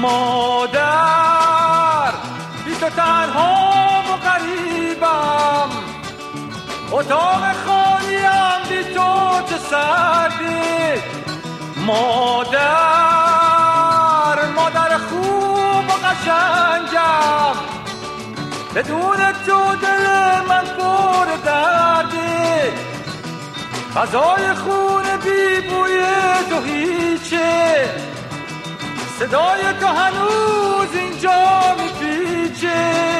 مادر بی تو تنها و غریبم، اتاق خالیم بی تو چه سردی. مادر خوب و قشنگم، بدون تو دل من پر دردی. غذای خون بی بوی تو هیچه، صدای تو هنوز اینجا میپیچه.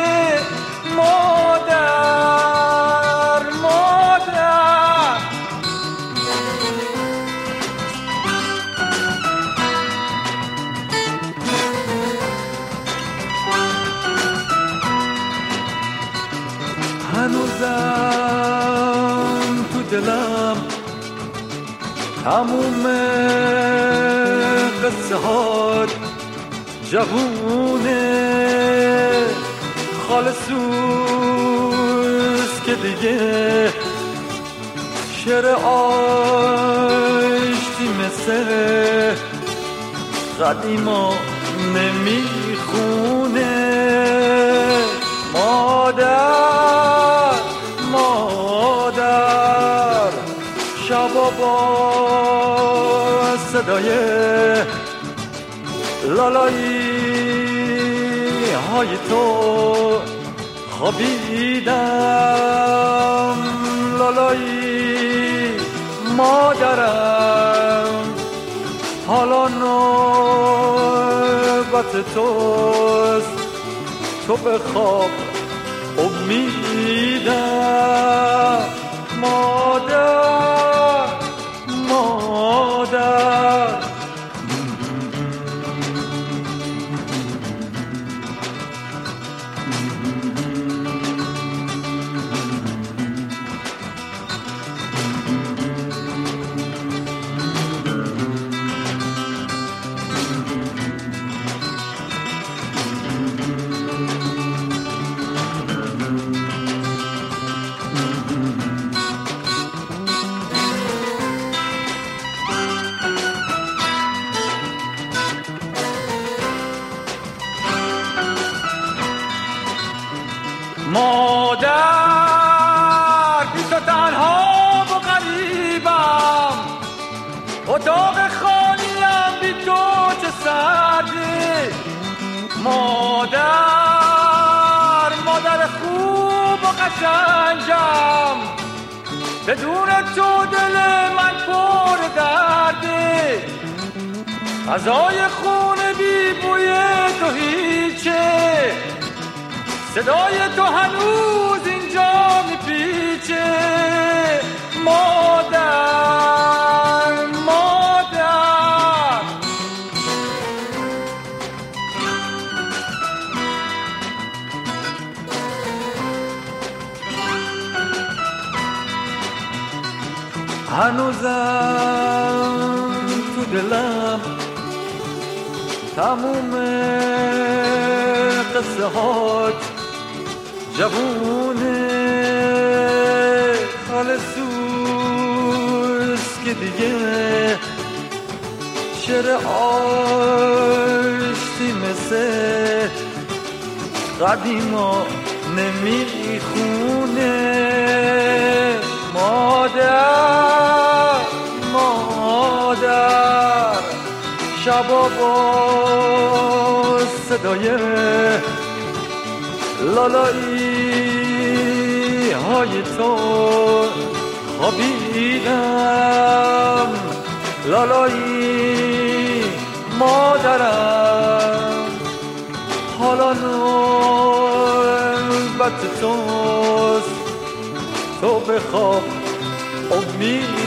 مادر هنوزم تو دلم تموم قصه هات جوونه، خالصوز که دیگه شعر آشتی مثل قدیما نمیخونه. مادر شبا با صدای لالایی های تو خوابیدم. لالایی مادرم، حالا نوبت توست، تو به خواب امیدم. مادر بی تو تنها و غریبم، اتاق خالیم بی تو چه سردی. مادر خوب و قشنگم، بدون تو دل من پر دردی. غذای خون بی بوی تو هیچه، صدای تو هنوز اینجا میپیچه. مادر هنوزم تو دلم تموم قصه هات جوونه، خالصوز که دیگه شعر آشتی مثل قدیما نمیخونه. مادر شبا با صدای لالایی های تو خوابیدم. لالایی مادرم، حالا نوبت توست، تو به خواب امید